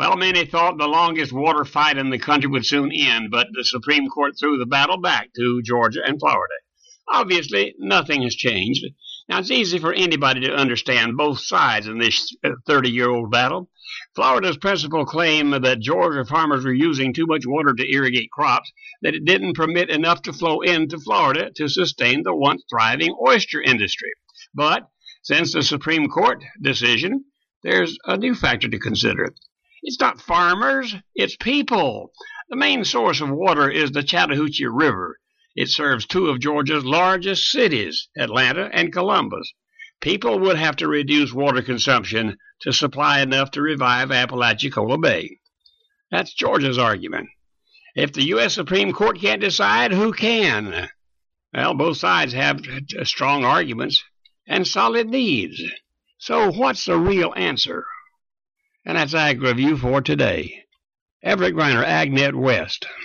Well, many thought the longest water fight in the country would soon end, but the Supreme Court threw the battle back to Georgia and Florida. Obviously, nothing has changed. Now, it's easy for anybody to understand both sides in this 30-year-old battle. Florida's principal claim that Georgia farmers were using too much water to irrigate crops, that it didn't permit enough to flow into Florida to sustain the once thriving oyster industry. But since the Supreme Court decision, there's a new factor to consider. It's not farmers, it's people. The main source of water is the Chattahoochee River. It serves two of Georgia's largest cities, Atlanta and Columbus. People would have to reduce water consumption to supply enough to revive Apalachicola Bay. That's Georgia's argument. If the U.S. Supreme Court can't decide, who can? Well, both sides have strong arguments and solid needs. So what's the real answer? And that's Ag Review for today. Everett Griner, AgNet West.